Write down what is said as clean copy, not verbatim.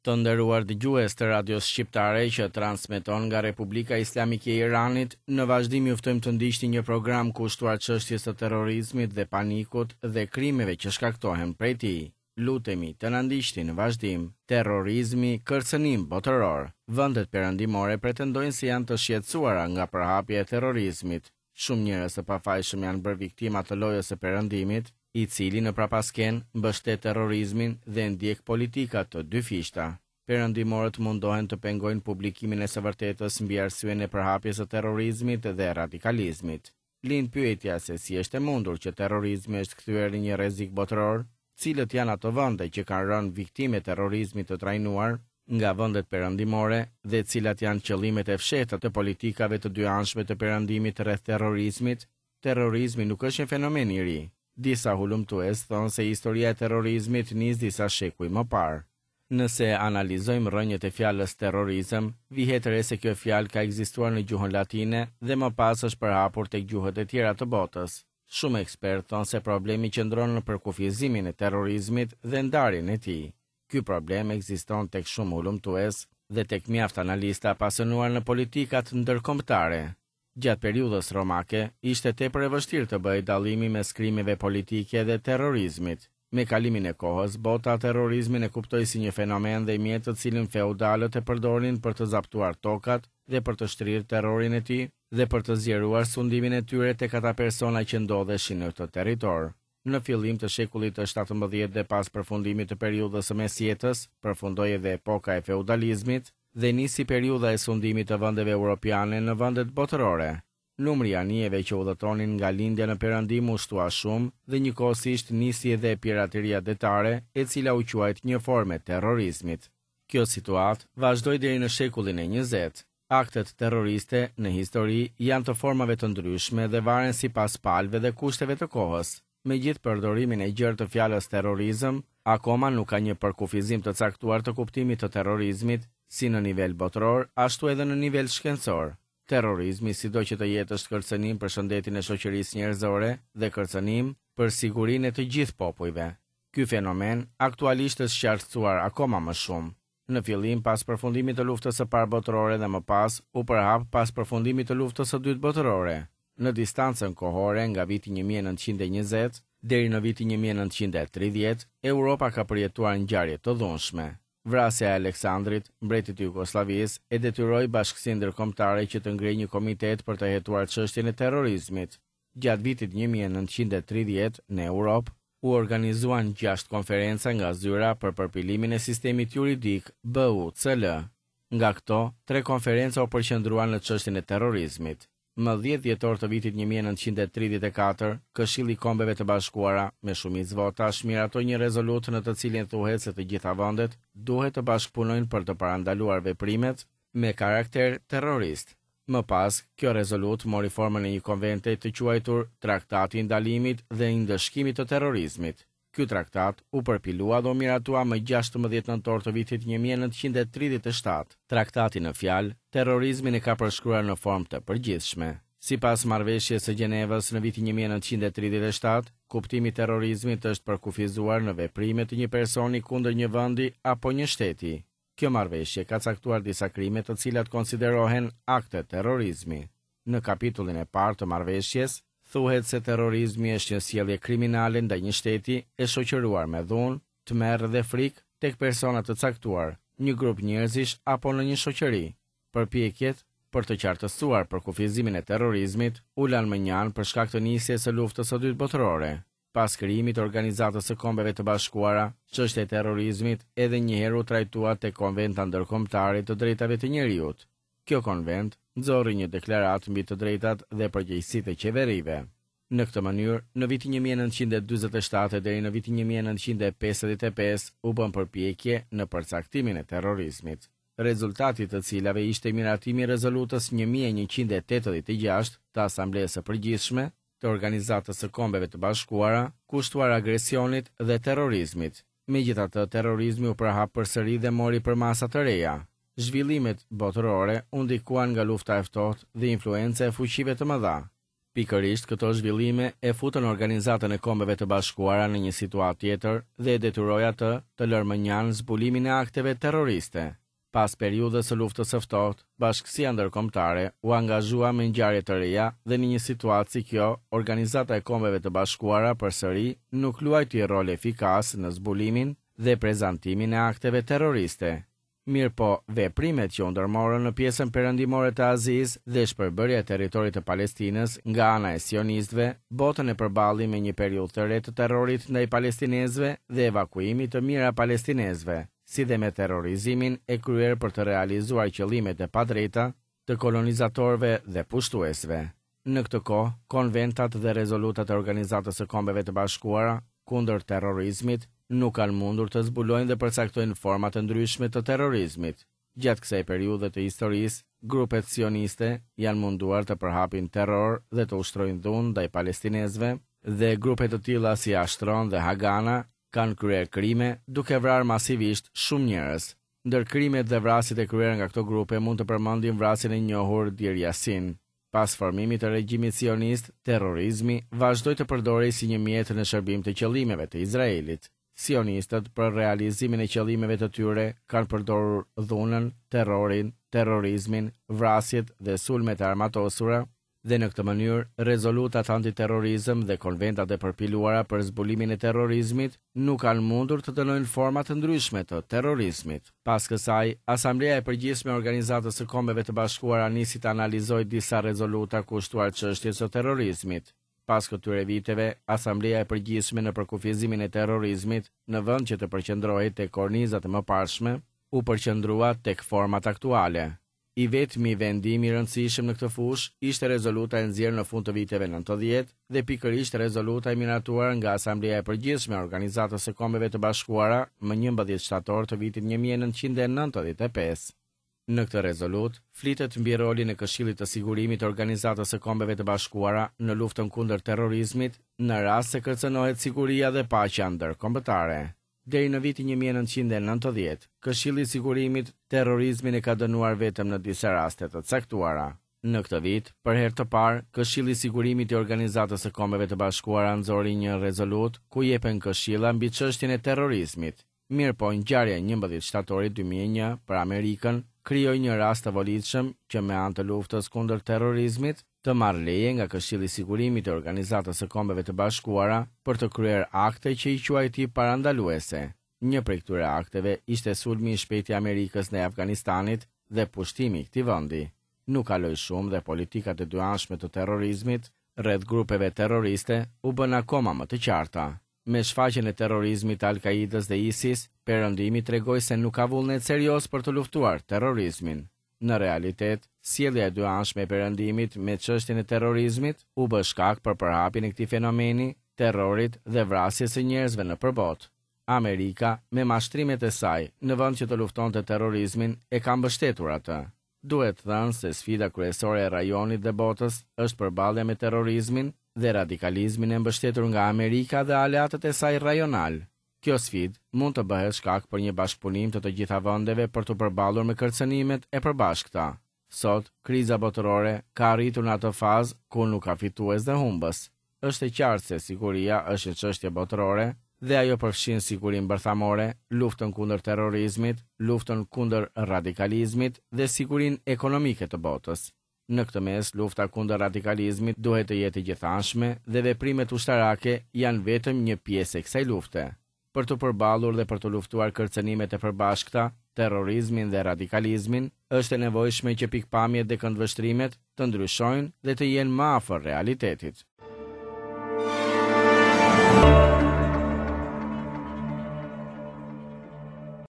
Të nderuar dëgjues të radios shqiptare që transmeton nga Republika Islamike e Iranit, në vazhdim ju ftojmë të ndiqni një program kushtuar çështjes së terrorizmit dhe panikut dhe krimeve që shkaktohen prej tij. Lutemi të na ndiqni në vazhdim. Terrorizmi, kërcënim botëror. Vendet perëndimore pretendojnë se janë të shqetësuara nga përhapja e terrorizmit. Shumë njerëz të pafajshëm janë bërë viktima të lojës së perëndimit, i cili në prapasken mbështet terrorizmin dhe ndjek politika të dy fishta. Perëndimorët mundohen të pengojnë publikimin e së vërtetës mbi arsyeën e përhapjes së terrorizmit dhe radikalizmit. Lind pyetja se si është e mundur që terrorizmi është kthyer në një rrezik botëror, cilët janë ato vende që kanë rënë viktime terrorizmit të trajnuar nga vendet perëndimore dhe cilat janë qëllimet e fshehta të politikave të dyanshme të perëndimit rreth terrorizmit. Terrorizmi nuk është një fenomen i ri. Disa hulumtues thonë se historia e terrorizmit nis disa shekuj më parë. Nëse analizojmë rrënjët e fjalës terrorizëm, vihet re se kjo fjalë ka ekzistuar në gjuhën latine dhe më pas është përhapur tek gjuhët e tjera të botës. Shumë ekspertë thonë se problemi qëndron në përkufizimin e terrorizmit dhe ndarjen e tij. Ky problem ekziston tek shumë hulumtues dhe tek mjaft analista apasionuar në politikat ndërkombëtare. Gjatë periudhës romake, ishte tepër e vështirë të bëhej dallimi mes krimeve politike dhe terrorizmit. Me kalimin e kohës, bota terrorizmin e kuptoi si një fenomen dhe mjet të cilin feudalët e përdorin për të zaptuar tokat dhe për të shtrirë terrorin e tij dhe për të zgjeruar sundimin e tyre tek ata persona që ndodheshin në këtë territor. Në fillim të shekullit të 17 dhe pas përfundimit të periudhës së mesjetës, përfundoi edhe epoka e feudalizmit dhe nisi periudha e sundimit të vendeve europiane në vendet botërore. Numri i anijeve që udhëtonin nga lindja në perëndim u shtua shumë dhe njëkohësisht nisi edhe pirateria detare, e cila u quajt një formë terrorizmit. Kjo situatë vazhdoi deri në shekullin e 20. Aktet terroriste në histori janë të formave të ndryshme dhe varen sipas palëve dhe kushteve të kohës. Megjithë përdorimin e gjerë të fjalës terrorizëm, akoma nuk ka një përkufizim të caktuar të kuptimit të terrorizmit, si në nivel botëror, ashtu edhe në nivel shkencor. Terrorizmi, sido që të jetë, është kërcënim për shëndetin e shoqërisë njerëzore dhe kërcënim për sigurinë e të gjithë popujve. Ky fenomen aktualisht është qartësuar akoma më shumë. Në fillim pas përfundimit të luftës së parë botërore dhe më pas u përhap pas përfundimit të luftës së dytë botërore. Në distancën kohore nga viti 1920 deri në vitin 1930, Europa ka përjetuar ngjarje të dhunshme. Vrasja e Aleksandrit, mbretit të Jugosllavisë, e detyroi Bashkësinë Ndërkombëtare që të ngrijë një komitet për të hetuar çështjen e terrorizmit. Gjatë vitit 1930 në Europë u organizuan 6 konferenca nga zyra për përpilimin e sistemit juridik BUCL. Nga këto, 3 konferenca u përqendruan në çështjen e terrorizmit. Më 10 dhjetor të vitit 1934, Këshilli i Kombeve të Bashkuara, me shumicë votash, miratoi një rezolutë në të cilin thuhet se të gjitha vendet duhet të bashkëpunojnë për të parandaluar veprimet me karakter terrorist. Më pas, kjo rezolutë mori formën e një konvente të quajtur Traktati i Ndalimit dhe i Ndëshkimit të Terrorizmit. Ky traktat u përpilua dhe u miratua më 16 nëntor të vitit 1937. Traktati në fjalë, terrorizmin e ka përshkruar në formë të përgjithshme. Sipas marrëveshjes së Gjenevës në vitin 1937, kuptimi i terrorizmit është përkufizuar në veprime të një personi kundër një vendi apo një shteti. Kjo marrëveshje ka caktuar disa krime të cilat konsiderohen akte terrorizmi. Në kapitullin e parë të marrëveshjes, thuhet se terrorizmi është një sjellje kriminale ndaj një shteti e shoqëruar me dhunë, tmerr dhe frikë tek persona të caktuar, një grup njerëzish apo në një shoqëri. Përpjekjet për të qartësuar përkufizimin e terrorizmit u lanë më njanë për shkak të nisjes së luftës së dytë botërore. Pas krijimit të Organizatës së Kombeve të Bashkuara, çështja e terrorizmit edhe një herë u trajtua tek Konventa Ndërkombëtare të Drejtave të Njerëzit. Kjo konvent nxorri një deklaratë mbi të drejtat dhe përgjegjësitë e qeverive. Në këtë mënyrë, në vitin 1947 deri në vitin 1955 u bën përpjekje në përcaktimin e terrorizmit. Rezultati të cilave ishte miratimi i rezolutës 1186 të Asamblesë së Përgjithshme të Organizatës së Kombeve të Bashkuara, kushtuar agresionit dhe terrorizmit. Megjithatë, terrorizmi u përhap përsëri dhe mori përmasa të reja. Zhvillimet botërore u ndikuan nga lufta e ftohtë dhe influenca e fuqive të mëdha. Pikërisht këto zhvillime e futën Organizatën e Kombeve të Bashkuara në një situatë tjetër dhe e detyroi atë të lërmënjan zbulimin e akteve terroriste. Pas periudhës së luftës së ftohtë, Bashkësia Ndërkombëtare u angazhua me ngjarje të reja dhe në një situatë si kjo, Organizata e Kombeve të Bashkuara përsëri nuk luajti rol efikas në zbulimin dhe prezantimin e akteve terroriste. Mirë po, veprimet që u ndërmorën në pjesën perëndimore të Azisë dhe shpërbërja e territorit të Palestinës nga ana e sionistëve, botën e përballi me një periudhë të re të terrorit ndaj palestinezëve dhe evakuimit të mijëra palestinezëve, si dhe me terrorizimin e kryer për të realizuar qëllimet e padrejta të kolonizatorëve dhe pushtuesve. Në këtë kohë, konventat dhe rezolutat e Organizatës së Kombeve të Bashkuara kundër terrorizmit nuk kanë mundur të zbulojnë dhe përcaktojnë forma të ndryshme të terrorizmit. Gjatë kësaj periudhe të historisë, grupet sioniste janë munduar të përhapin terror dhe të ushtrojnë dhunë ndaj palestinezëve, dhe grupe të tilla si Ashtron dhe Hagana kanë kryer krime duke vrarë masivisht shumë njerëz. Ndër krimet dhe vrasjet e kryera nga këto grupe mund të përmendim vrasjen e njohur Deir Yassin. Pas formimit të regjimit sionist, terrorizmi vazhdoi të përdorej si një mjet në shërbim të qëllimeve të Izraelit. Sionistët për realizimin e qëllimeve të tyre kanë përdorur dhunën, terrorin, terrorizmin, vrasjet dhe sulmet e armatosura, dhe në këtë mënyrë rezolutat antiterrorizëm dhe konventat e përpiluara për zbulimin e terrorizmit nuk kanë mundur të dënojnë forma të ndryshme të terrorizmit. Pas kësaj, Asambleja e Përgjithshme e Organizatës së Kombeve të Bashkuara nisi të analizojë disa rezoluta kushtuar çështjes së terrorizmit. Pas këtyre viteve, Asambleja e Përgjithshme në përkufizimin e terrorizmit, në vend që të përqendrohej tek kornizat e mëparshme, u përqendrua tek format aktuale. I vetmi vendim i rëndësishëm në këtë fushë ishte rezoluta e nxjerrë në fund të viteve 90 dhe pikërisht rezoluta e miratuar nga Asambleja e Përgjithshme e Organizatës së Kombeve të Bashkuara më 11 shtator të vitit 1995. Në këtë rezolut, flitet mbi rolin e Këshillit të Sigurimit të Organizatës së Kombeve të Bashkuara në luftën kundër terrorizmit, në rast se kërcënohet siguria dhe paqja ndërkombëtare. Deri në vitin 1990, Këshilli i Sigurimit terrorizmin e ka dënuar vetëm në disa raste të caktuara. Në këtë vit, për herë të parë, Këshilli i Sigurimit i Organizatës së Kombeve të Bashkuara nxori një rezolut ku jepen këshilla mbi çështjen e terrorizmit. Mirë po, ngjarja e 11 shtatorit 2001 për Amerikën krijoi një rast të volitshëm që me anë të luftës kundër terrorizmit të marrë leje nga Këshilli i Sigurimit të Organizatës së Kombeve të Bashkuara për të kryer akte që i quajti parandaluese. Një prej këtyre akteve ishte sulmi i shpejtë i Amerikës ndaj Afganistanit dhe pushtimi i këtij vendi. Nuk kaloi shumë dhe politikat e dyanshme të terrorizmit rreth grupeve terroriste u bën akoma më të qarta. Me shfaqjen e terrorizmit të Al-Qaidës dhe ISIS, perëndimi tregoi se nuk ka vullnet serioz për të luftuar terrorizmin. Në realitet, sjellja e dyanshme e perëndimit me çështjen e terrorizmit u bë shkak për përhapjen e këtij fenomeni, terrorit dhe vrasjes së njerëzve nëpër botë. Amerika, me mashtrimet e saj, në vend që të luftonte terrorizmin, e ka mbështetur atë. Duhet thënë se sfida kryesore e rajonit dhe botës është përballja me terrorizmin dhe radikalizmin e mbështetur nga Amerika dhe aleatët e saj rajonal. Kjo sfidë mund të bëhet shkak për një bashkëpunim të gjitha vendeve për të përballur me kërcënimet e përbashkëta. Sot, kriza botërore ka arritur në atë fazë ku nuk ka fitues dhe humbës. Është e qartë se siguria është një çështje botërore dhe ajo përfshin sigurinë bërthamore, luftën kundër terrorizmit, luftën kundër radikalizmit dhe sigurinë ekonomike të botës. Në këtë mes, lufta kundër radikalizmit duhet të jetë gjithanshme dhe veprimet ushtarake janë vetëm një pjesë e kësaj lufte. Për të përballur dhe për të luftuar kërcënimet e përbashkëta, terrorizmin dhe radikalizmin, është e nevojshme që pikpamjet dhe këndvështrimet të ndryshojnë dhe të jenë më afër realitetit.